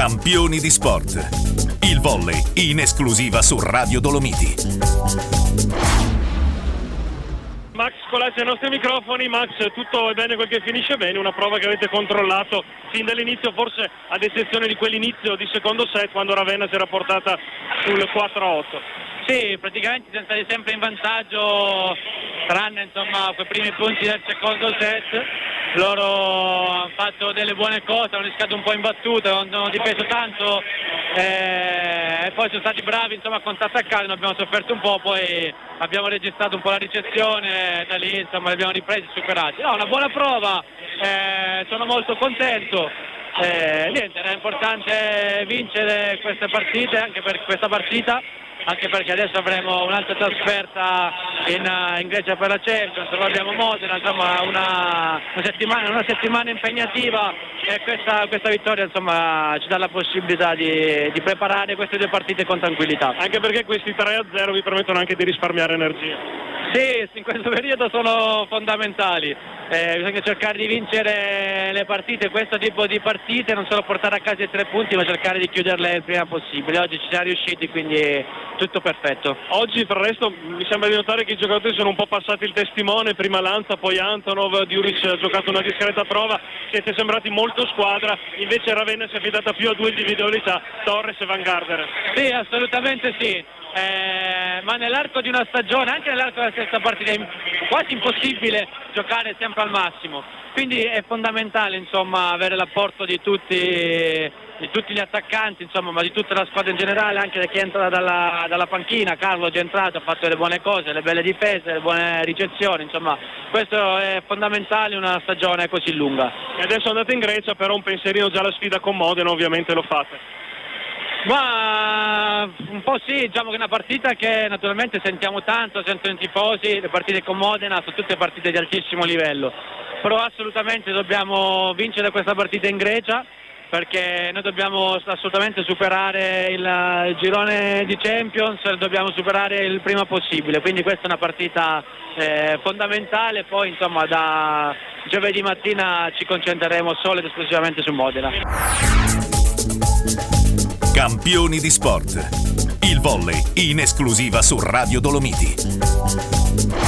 Campioni di sport. Il volley in esclusiva su Radio Dolomiti. Max Colacci ai nostri microfoni. Max, tutto è bene quel che finisce bene, una prova che avete controllato fin dall'inizio, forse ad eccezione di quell'inizio di secondo set quando Ravenna si era portata sul 4-8. Sì, praticamente siamo stati sempre in vantaggio, tranne quei primi punti del secondo set. Loro hanno fatto delle buone cose, hanno rischiato un po' in battuta, non hanno difeso tanto e poi sono stati bravi a contrattaccare, noi abbiamo sofferto un po', poi abbiamo registrato un po' la ricezione, da lì li abbiamo ripresi e superati. No, una buona prova, sono molto contento. Niente, era importante vincere queste partite, anche per questa partita, anche perché adesso avremo un'altra trasferta in Grecia per la Champions, poi abbiamo Modena, una settimana impegnativa e questa vittoria ci dà la possibilità di preparare queste due partite con tranquillità. Anche perché questi 3-0 vi permettono anche di risparmiare energia. Sì, in questo periodo sono fondamentali. Bisogna cercare di vincere le partite, questo tipo di partite, non solo portare a casa i 3 punti, ma cercare di chiuderle il prima possibile. Oggi ci siamo riusciti, quindi tutto perfetto. Oggi, per il resto, mi sembra di notare che i giocatori sono un po' passati il testimone, prima Lanza, poi Antonov, Djuric ha giocato una discreta prova, siete sembrati molto squadra, invece Ravenna si è affidata più a 2 individualità, Torres e Van Gardner. Sì, assolutamente sì. Ma nell'arco di una stagione, anche nell'arco della stessa partita, è quasi impossibile giocare sempre al massimo, quindi è fondamentale avere l'apporto di tutti gli attaccanti, ma di tutta la squadra in generale, anche da chi entra dalla panchina. Carlo è già entrato, ha fatto delle buone cose, le belle difese, le buone ricezioni, questo è fondamentale in una stagione così lunga. E adesso andate in Grecia, però un pensierino già alla sfida con Modena ovviamente lo fate. Ma un po' sì, che è una partita che naturalmente sentiamo tanto, sentono i tifosi, le partite con Modena sono tutte partite di altissimo livello, però assolutamente dobbiamo vincere questa partita in Grecia, perché noi dobbiamo assolutamente superare il girone di Champions, dobbiamo superare il prima possibile, quindi questa è una partita fondamentale. Poi da giovedì mattina ci concentreremo solo ed esclusivamente su Modena. Campioni di sport. Il volley in esclusiva su Radio Dolomiti.